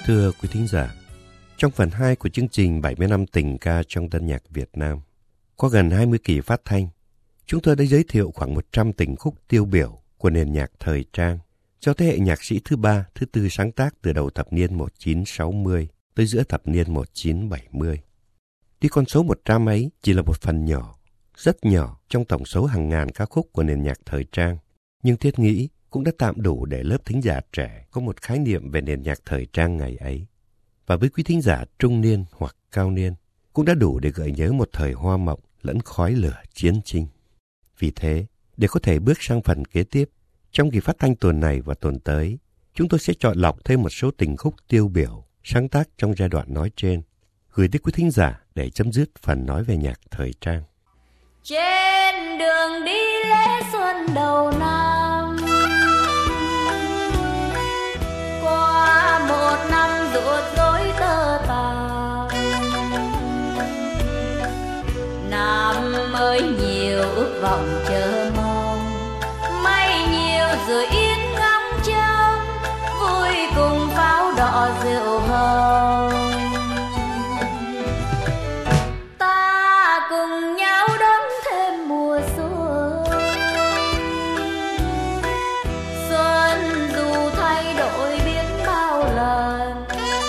Thưa quý thính giả, trong phần 2 của chương trình 70 năm tình ca trong tân nhạc Việt Nam, có gần 20 kỳ phát thanh, chúng tôi đã giới thiệu khoảng 100 tình khúc tiêu biểu của nền nhạc thời trang do thế hệ nhạc sĩ thứ 3, thứ 4 sáng tác từ đầu thập niên 1960 tới giữa thập niên 1970. Tuy con số 100 ấy chỉ là một phần nhỏ, rất nhỏ trong tổng số hàng ngàn ca khúc của nền nhạc thời trang, nhưng thiết nghĩ cũng đã tạm đủ để lớp thính giả trẻ có một khái niệm về nền nhạc thời trang ngày ấy. Và với quý thính giả trung niên hoặc cao niên, cũng đã đủ để gợi nhớ một thời hoa mộng lẫn khói lửa chiến tranh. Vì thế, để có thể bước sang phần kế tiếp, trong kỳ phát thanh tuần này và tuần tới, chúng tôi sẽ chọn lọc thêm một số tình khúc tiêu biểu sáng tác trong giai đoạn nói trên, gửi tới quý thính giả để chấm dứt phần nói về nhạc thời trang. Trên đường đi lễ xuân đầu năm, qua một năm ruột rối tơ tàn, năm mới nhiều ước vọng chờ mong, may nhiều rồi yên ngóng trông, vui cùng pháo đỏ rượu hồng. Ta cùng nhau đón thêm mùa xuân, xuân dù thay đổi biết bao lần,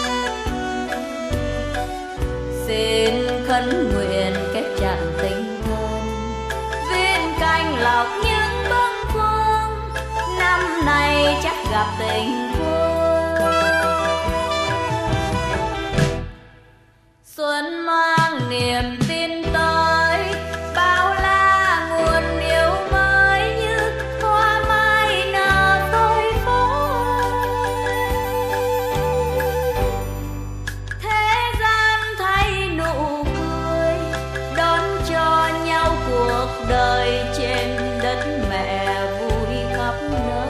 xin khấn nguyện kết chặt tình thân, viên canh lọc những bâng khuâng, năm nay chắc gặp tình quân. Xuân mang niềm tin tới, bao la nguồn yêu mới như hoa mai nở đôi phôi. Thế gian thay nụ cười, đón cho nhau cuộc đời trên đất mẹ vui khắp nơi.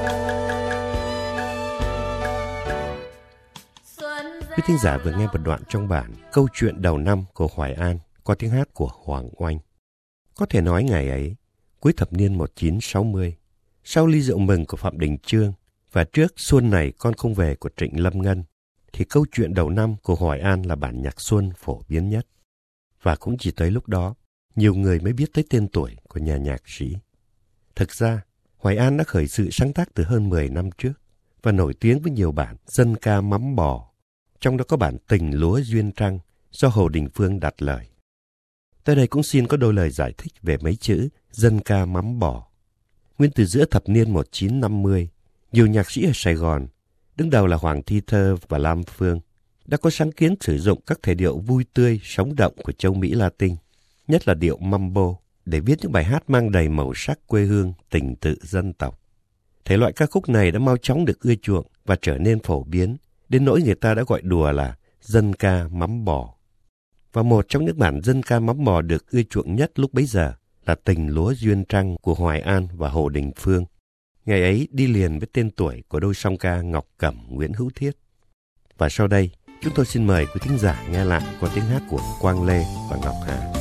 Quý thính giả vừa nghe một đoạn trong bản Câu chuyện đầu năm của Hoài An qua tiếng hát của Hoàng Oanh. Có thể nói ngày ấy, cuối thập niên 1960, sau ly rượu mừng của Phạm Đình Chương và trước Xuân này con không về của Trịnh Lâm Ngân, thì Câu chuyện đầu năm của Hoài An là bản nhạc xuân phổ biến nhất. Và cũng chỉ tới lúc đó, nhiều người mới biết tới tên tuổi của nhà nhạc sĩ. Thực ra, Hoài An đã khởi sự sáng tác từ hơn 10 năm trước và nổi tiếng với nhiều bản dân ca mắm bò, trong đó có bản Tình Lúa Duyên Trăng do Hồ Đình Phương đặt lời. Tới đây cũng xin có đôi lời giải thích về mấy chữ dân ca mắm bò. Nguyên từ giữa thập niên 1950, nhiều nhạc sĩ ở Sài Gòn, đứng đầu là Hoàng Thi Thơ và Lam Phương, đã có sáng kiến sử dụng các thể điệu vui tươi, sống động của châu Mỹ Latin, nhất là điệu mambo, để viết những bài hát mang đầy màu sắc quê hương, tình tự dân tộc. Thể loại ca khúc này đã mau chóng được ưa chuộng và trở nên phổ biến, đến nỗi người ta đã gọi đùa là dân ca mắm bò. Và một trong những bản dân ca mắm bò được ưa chuộng nhất lúc bấy giờ là Tình Lúa Duyên Trăng của Hoài An và Hồ Đình Phương. Ngày ấy đi liền với tên tuổi của đôi song ca Ngọc Cẩm, Nguyễn Hữu Thiết. Và sau đây, chúng tôi xin mời quý thính giả nghe lại qua tiếng hát của Quang Lê và Ngọc Hà.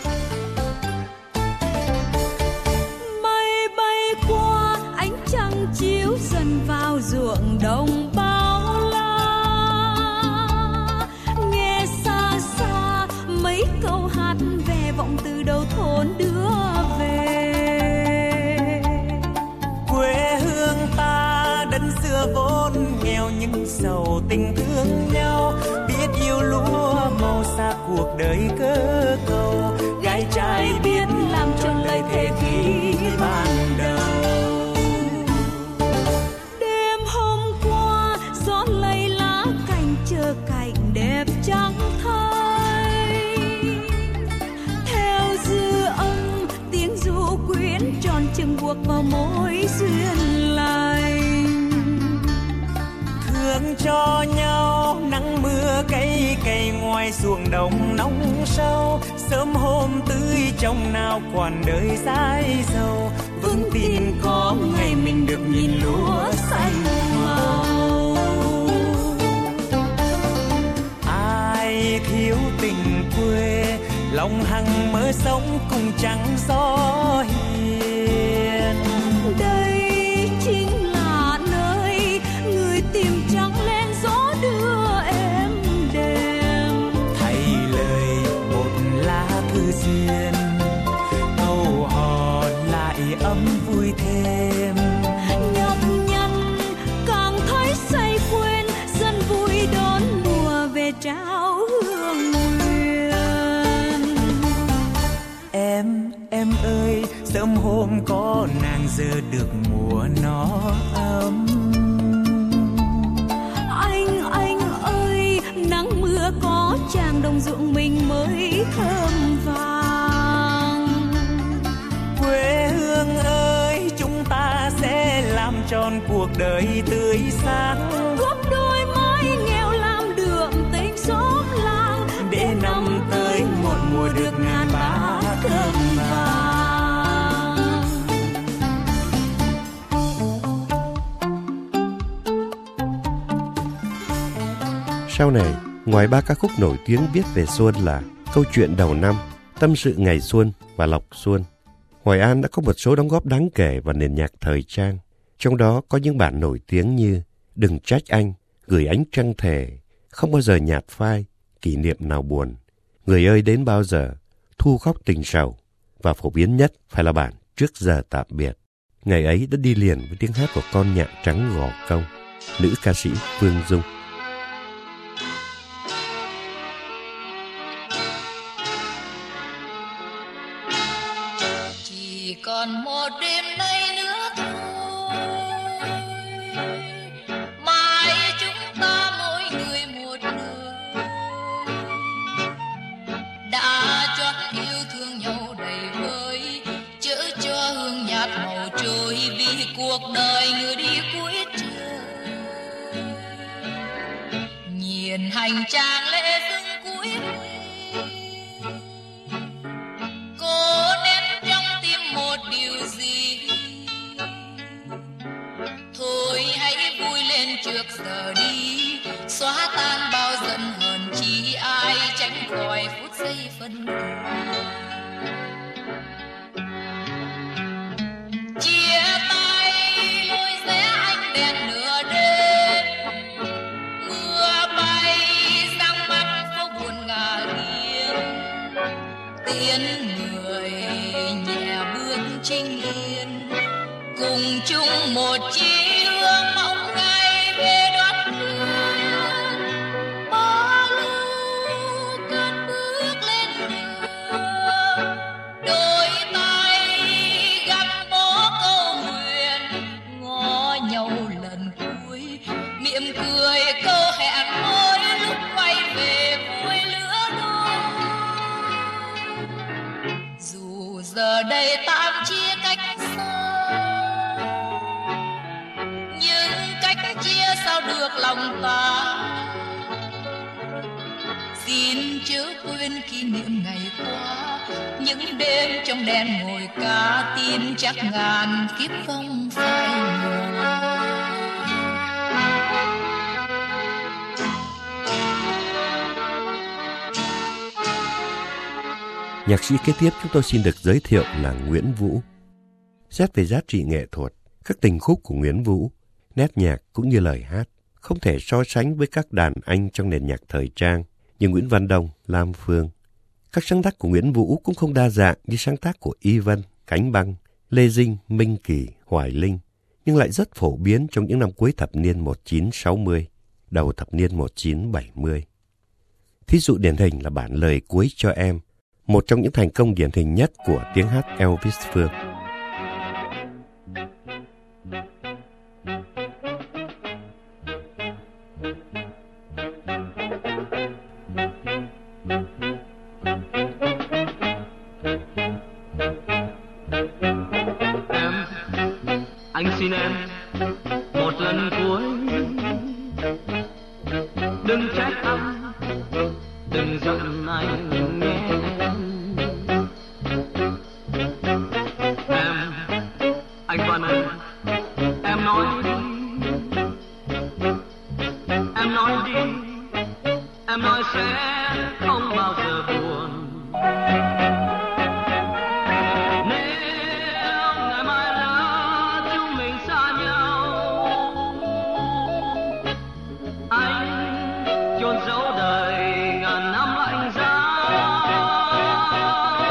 Mây bay qua, ánh trăng chiếu dần vào ruộng đồng bao la. Nghe xa xa mấy câu hát về vọng từ đầu thôn đưa về. Quê hương ta đất xưa vốn nghèo nhưng giàu tình thương nhau, biết yêu lúa màu xa cuộc đời cơ cầu, gái trai biết làm tròn lời thề khi ban đầu. Đêm hôm qua gió lay lá cành chờ cảnh đẹp trắng thay, theo dư âm tiếng ru quyến tròn chừng buộc vào mối duyên lành. Thương cho nhau nắng mưa cây cày ngoài ruộng đồng nóng sâu, sớm hôm tươi trong nào quản đời dãi dầu, vững tin có ngày mình được nhìn lúa xanh màu. Ai thiếu tình quê lòng hằng mơ sống cùng trắng gió hiền. Đây chính là nơi người tìm trắng lên gió đưa duyên, câu hò lại ấm vui thêm. Nhọc nhằn càng thấy say quên, dân vui đón mùa về trao hương nguyện. Em ơi, sớm hôm có nàng giờ được mùa nó ấm. Anh ơi, nắng mưa có chàng đồng ruộng mình mới thơm vàng. Quê hương ơi, chúng ta sẽ làm tròn cuộc đời tươi sáng. Góp đôi mái nghèo làm đượm tình xóm làng, để năm tới một mùa được ngàn bá thơm vàng. Sau này, ngoài 3 ca khúc nổi tiếng viết về xuân là Câu chuyện đầu năm, Tâm sự ngày xuân và Lộc xuân, Hoài An đã có một số đóng góp đáng kể vào nền nhạc thời trang. Trong đó có những bản nổi tiếng như Đừng trách anh, Gửi ánh trăng thề, Không bao giờ nhạt phai, Kỷ niệm nào buồn, Người ơi đến bao giờ, Thu khóc tình sầu, và phổ biến nhất phải là bản Trước giờ tạm biệt. Ngày ấy đã đi liền với tiếng hát của con nhạn trắng Gò Công, nữ ca sĩ Phương Dung. Chỉ còn một đêm nay nữa thôi, mai chúng ta mỗi người một nơi, đã chót yêu thương nhau đầy vơi, chớ cho hương nhạt màu trôi, vì cuộc đời người đi cuối trời. Nhìn hành trang lễ dâng cuối trước giờ đi, xóa tan bao giận hờn, chỉ ai tránh khỏi phút giây phân離. Chia tay lối rẽ ánh đèn nửa đêm, mưa bay sang mắt phố buồn ngả nghiêng, tiễn người nhẹ bước chinh yên, cùng chung một chí hướng mong về đoạt hương, bỏ lưu cất bước lên đường, đôi tay gắn bó câu nguyện, ngó nhau lần cuối, mỉm cười câu hẹn mỗi lúc quay về vui lửa đôi. Dù giờ đây tạm chia cách xa, chia sao được lòng ta, xin chớ quên kỷ niệm ngày qua, những đêm trong đèn ngồi ca, tin chắc ngàn kiếp không phai nhòa. Nhạc sĩ kế tiếp chúng tôi xin được giới thiệu là Nguyễn Vũ. Xét về giá trị nghệ thuật, các tình khúc của Nguyễn Vũ, nét nhạc cũng như lời hát không thể so sánh với các đàn anh trong nền nhạc thời trang như Nguyễn Văn Đông, Lam Phương. Các sáng tác của Nguyễn Vũ cũng không đa dạng như sáng tác của Y Vân, Cánh Băng, Lê Dinh, Minh Kỳ, Hoài Linh, nhưng lại rất phổ biến trong những năm cuối thập niên 1960, đầu thập niên 1970. Thí dụ điển hình là bản Lời Cuối Cho Em, một trong những thành công điển hình nhất của tiếng hát Elvis Phương. Anh xin em một lần cuối, đừng trách anh, đừng giận anh nghe em. Anh Văn ơi, em nói đi, em nói đi, em nói sẽ không bao giờ buồn. Chôn giấu đời ngàn năm lạnh giá,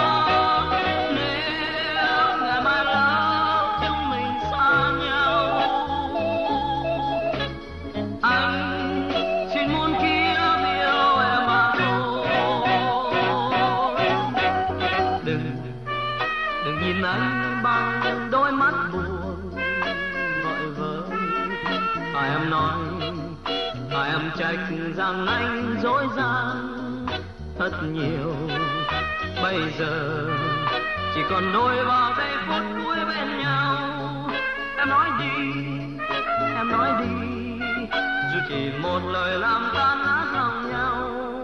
em nói em trách rằng anh dối gian thật nhiều. Bây giờ chỉ còn đôi ba giây phút cuối bên nhau. Em nói đi, em nói đi, dù chỉ một lời làm tan nát lòng nhau.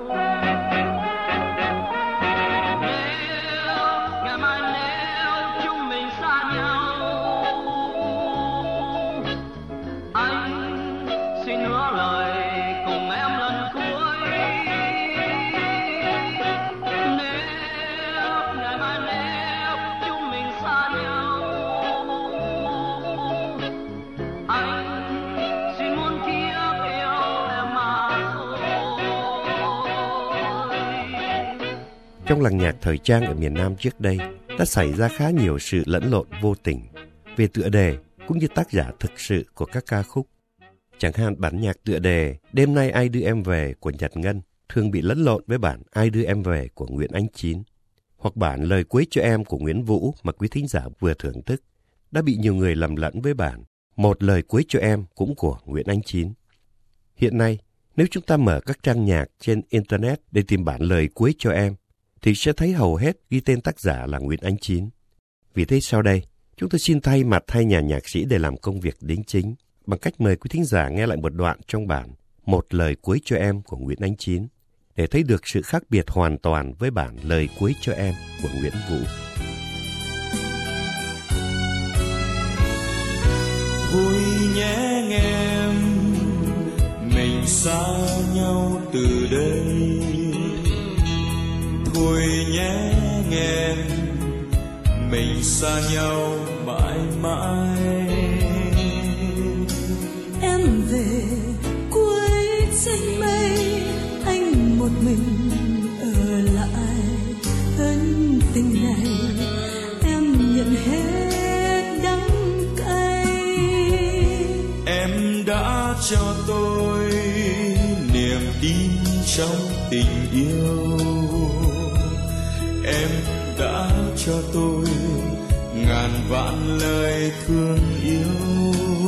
Nếu ngày mai nếu chúng mình xa nhau, anh xin hứa lời cùng em lần cuối. Nếu ngày mai nếu chúng mình xa nhau, anh xin muôn kiếp yêu em mà thôi. Trong làng nhạc thời trang ở miền Nam trước đây đã xảy ra khá nhiều sự lẫn lộn vô tình về tựa đề cũng như tác giả thực sự của các ca khúc. Chẳng hạn bản nhạc tựa đề Đêm nay ai đưa em về của Nhật Ngân thường bị lẫn lộn với bản Ai đưa em về của Nguyễn Ánh Chín, hoặc bản Lời cuối cho em của Nguyễn Vũ mà quý thính giả vừa thưởng thức đã bị nhiều người lầm lẫn với bản Một lời cuối cho em cũng của Nguyễn Ánh Chín. Hiện nay, nếu chúng ta mở các trang nhạc trên Internet để tìm bản Lời cuối cho em, thì sẽ thấy hầu hết ghi tên tác giả là Nguyễn Ánh Chín. Vì thế sau đây, chúng tôi xin thay mặt hai nhà nhạc sĩ để làm công việc đính chính bằng cách mời quý thính giả nghe lại một đoạn trong bản Một lời cuối cho em của Nguyễn Ánh Chín để thấy được sự khác biệt hoàn toàn với bản Lời cuối cho em của Nguyễn Vũ. Vui nhé em, mình xa nhau từ đây. Thôi nhé em, mình xa nhau mãi mãi. Em về cuối trên mây, anh một mình ở lại. Ân tình này em nhận hết đắng cay. Em đã cho tôi niềm tin trong tình yêu. Em đã cho tôi ngàn vạn lời thương yêu.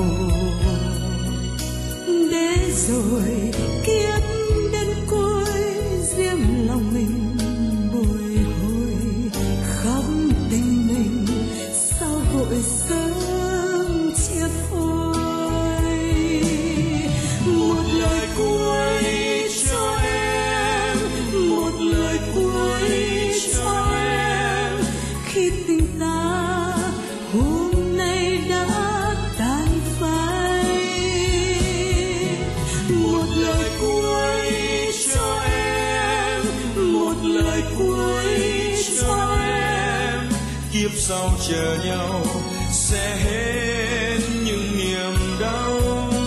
Để rồi kiếp đến cuối, riêng lòng mình bồi hồi. Khóc tình mình sao vội sớm chia phôi. Một lời cuối cho em, một lời cuối cho em. Khi tình ta hôm nay đã tan phai, một lời cuối cho em, một lời cuối cho em. Kiếp sau chờ nhau sẽ hết những niềm đau.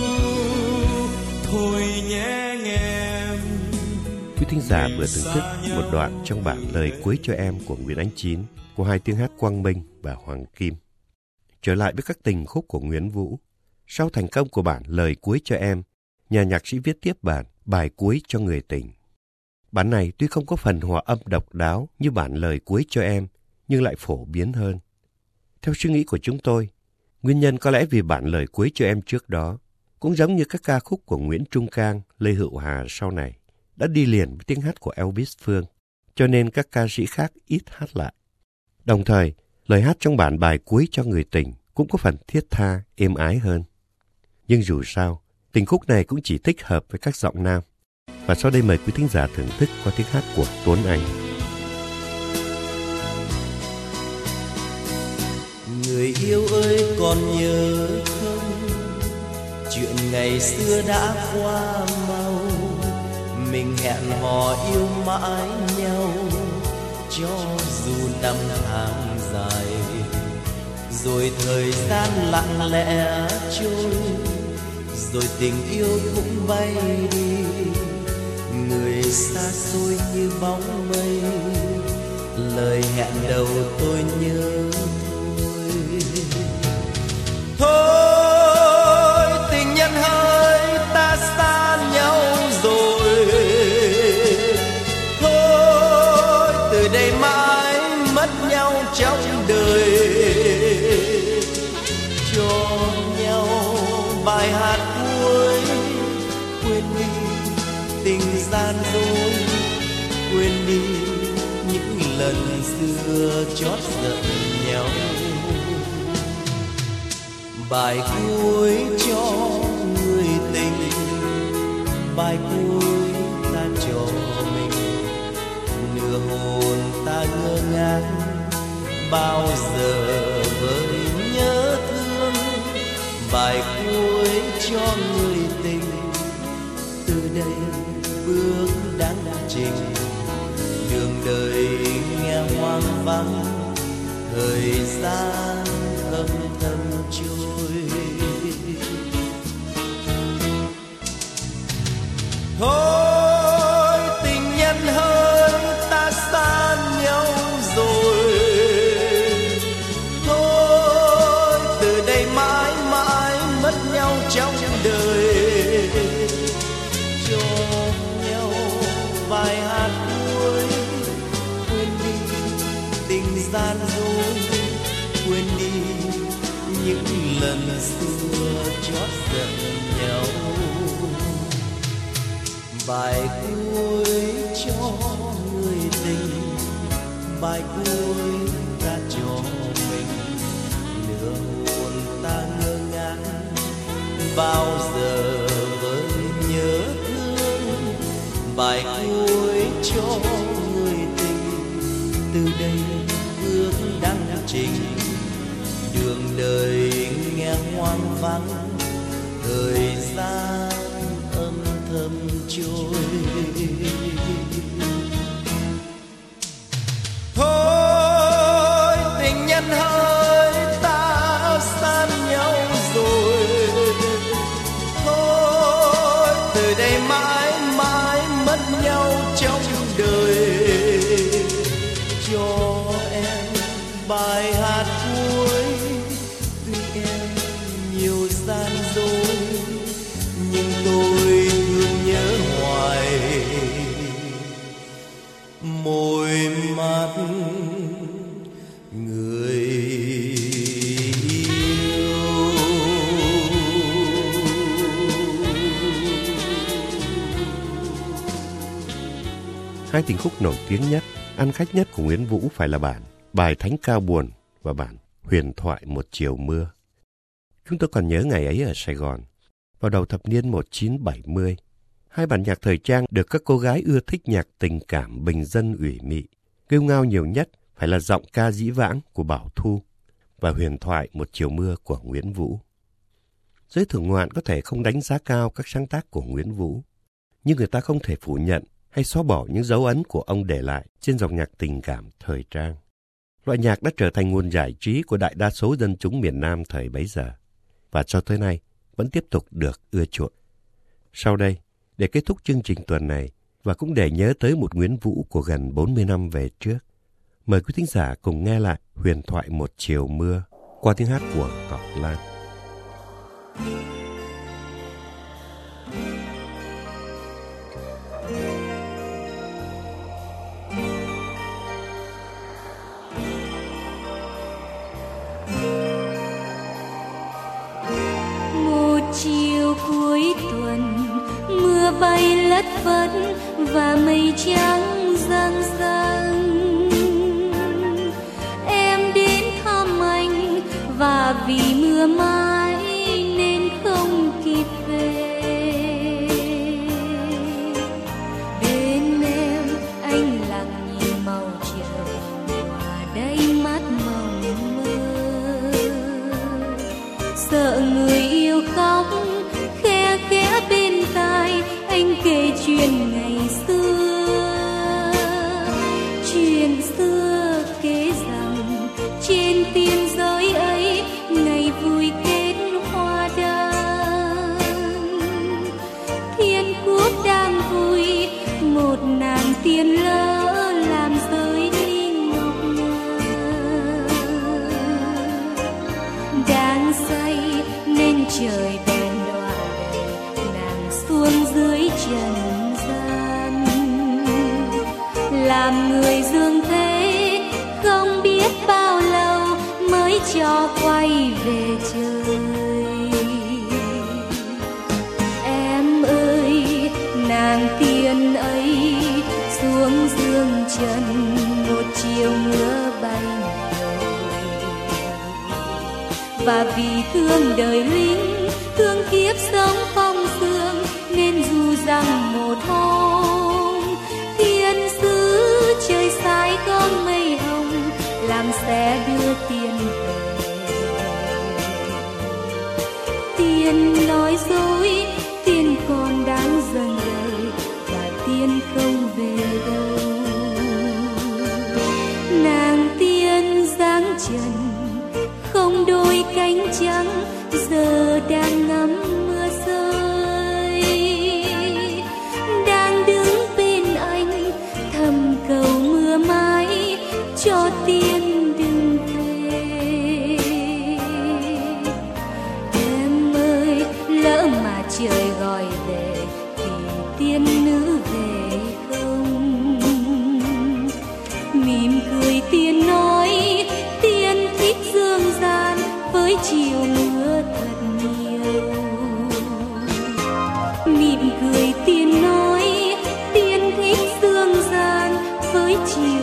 Thôi nhé em. Quý thính giả vừa thưởng thức một đoạn trong bản Lời cuối cho em của Nguyễn Ánh Chín của hai tiếng hát Quang Minh và Hoàng Kim. Trở lại với các tình khúc của Nguyễn Vũ. Sau thành công của bản Lời cuối cho em, nhà nhạc sĩ viết tiếp bản Bài cuối cho người tình. Bản này tuy không có phần hòa âm độc đáo như bản Lời cuối cho em, nhưng lại phổ biến hơn. Theo suy nghĩ của chúng tôi, nguyên nhân có lẽ vì bản Lời cuối cho em trước đó, cũng giống như các ca khúc của Nguyễn Trung Cang, Lê Hữu Hà sau này, đã đi liền với tiếng hát của Elvis Phương, cho nên các ca sĩ khác ít hát lại. Đồng thời, lời hát trong bản Bài cuối cho người tình cũng có phần thiết tha, êm ái hơn. Nhưng dù sao, tình khúc này cũng chỉ thích hợp với các giọng nam. Và sau đây mời quý thính giả thưởng thức qua tiếng hát của Tuấn Anh. Người yêu ơi còn nhớ không, chuyện ngày xưa đã qua mau. Mình hẹn hò yêu mãi nhau, cho dù năm tháng dài. Rồi thời gian lặng lẽ trôi, rồi tình yêu cũng bay đi. Người xa xôi như bóng mây, lời hẹn đầu tôi nhớ thôi. Tình nhân hỡi ta xa nhau rồi, thôi từ đây mãi mất nhau trong đời. Cho nhau bài hát cuối quên đi những lần xưa chót giận nhau. Bài cuối cho người tình, bài cuối ta cho mình, nửa hồn ta ngơ ngác bao giờ với nhớ thương. Bài cuối cho người tình, từ đây bước đáng trình, đường đời nghe hoang vắng, thời gian âm thầm trôi. Thôi tình nhân hỡi ta xa nhau rồi, thôi từ đây mãi mãi mất nhau trong đời. Cho nhau vài hạt cuối, quên đi tình gian dối, quên đi những lần xưa chót giận nhau. Bài cuối cho người tình, bài cuối ta cho mình, nửa hồn ta ngơ ngác bao giờ với nhớ thương. Bài cuối cho người tình, từ đây bước đăng trình, đường đời nghe hoang vắng, thời gian âm thầm trôi. Thôi tình nhân hỡi ta xa nhau rồi, thôi từ đây mãi mãi mất nhau trong đời. Cho em bài hát cuối, tuy em nhiều gian dối, nhưng tôi thương nhớ hoài môi mắt người yêu. Hai tình khúc nổi tiếng nhất, ăn khách nhất của Nguyễn Vũ phải là bản Bài Thánh Ca Buồn và bản Huyền Thoại Một Chiều Mưa. Chúng tôi còn nhớ ngày ấy ở Sài Gòn, vào đầu thập niên 1970, hai bản nhạc thời trang được các cô gái ưa thích nhạc tình cảm bình dân ủy mị. Kêu ngao nhiều nhất phải là giọng ca dĩ vãng của Bảo Thu và Huyền Thoại Một Chiều Mưa của Nguyễn Vũ. Giới thưởng ngoạn có thể không đánh giá cao các sáng tác của Nguyễn Vũ, nhưng người ta không thể phủ nhận hay xóa bỏ những dấu ấn của ông để lại trên dòng nhạc tình cảm thời trang. Loại nhạc đã trở thành nguồn giải trí của đại đa số dân chúng miền Nam thời bấy giờ, và cho tới nay vẫn tiếp tục được ưa chuộng. Sau đây, để kết thúc chương trình tuần này và cũng để nhớ tới một Nguyễn Vũ của gần 40 năm về trước, mời quý thính giả cùng nghe lại Huyền Thoại Một Chiều Mưa qua tiếng hát của Ngọc Lan. Chiều cuối tuần mưa bay lất phất và mây trắng giăng giăng, em đến thăm anh và vì mưa mãi nên không kịp về. Bên em anh lặng nhìn màu trời hòa đầy mắt mộng mơ, sợ người yêu khóc khe khẽ bên tai anh kể chuyện ngày xưa. Chuyện xưa kể rằng trên tiên giới ấy ngày vui kết hoa đăng, thiên quốc đang vui một nàng tiên lỡ làm rơi đi ngọc ngà. Đang say nên trời đèn đọa đầy nàng xuống dưới trần gian, làm người dương thế không biết bao lâu mới cho quay về trời. Em ơi nàng tiên ấy xuống phương trần một chiều mưa bay và vì thương đời lính, thương kiếp sống phong sương nên dù rằng một hôm thiên sứ trời sai con mây hồng làm sẽ đưa tiền về. Tiền nói dối, tiền còn đang dần đời và tiền không về đâu. Nàng tiên dáng trần không đôi cánh trắng giờ đang ngắm mưa rơi, đang đứng bên anh thầm cầu mưa mãi cho tiên đừng về. Em ơi lỡ mà trời gọi về thì tiên nữ về không? Mỉm cười tiên nói tiên thích dương gian với chiều mưa thật nhiều. Mỉm cười tiên nói tiên thích dương gian với chiều